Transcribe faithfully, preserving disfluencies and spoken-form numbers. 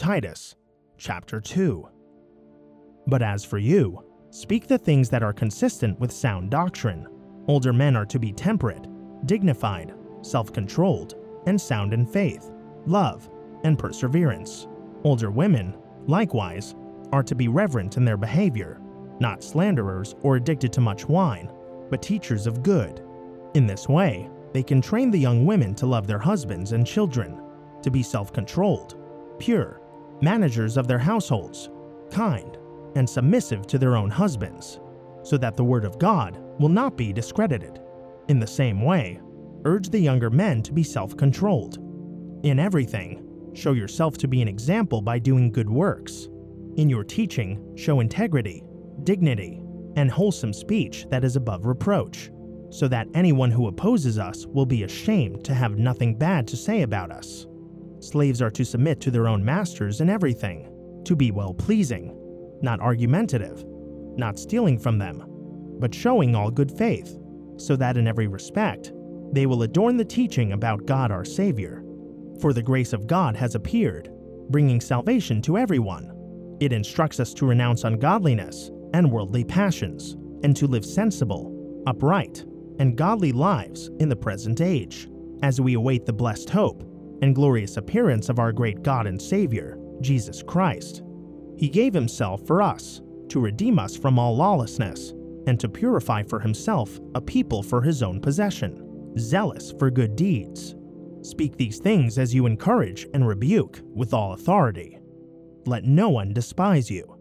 Titus, chapter two. But as for you, speak the things that are consistent with sound doctrine. Older men are to be temperate, dignified, self-controlled, and sound in faith, love, and perseverance. Older women, likewise, are to be reverent in their behavior, not slanderers or addicted to much wine, but teachers of good. In this way, they can train the young women to love their husbands and children, to be self-controlled, pure, managers of their households, kind, and submissive to their own husbands, so that the word of God will not be discredited. In the same way, urge the younger men to be self-controlled. In everything, show yourself to be an example by doing good works. In your teaching, show integrity, dignity, and wholesome speech that is above reproach, so that anyone who opposes us will be ashamed to have nothing bad to say about us. Slaves are to submit to their own masters in everything, to be well-pleasing, not argumentative, not stealing from them, but showing all good faith, so that in every respect they will adorn the teaching about God our Savior. For the grace of God has appeared, bringing salvation to everyone. It instructs us to renounce ungodliness and worldly passions, and to live sensible, upright, and godly lives in the present age, as we await the blessed hope and glorious appearance of our great God and Savior, Jesus Christ. He gave himself for us, to redeem us from all lawlessness, and to purify for himself a people for his own possession, zealous for good deeds. Speak these things as you encourage and rebuke with all authority. Let no one despise you.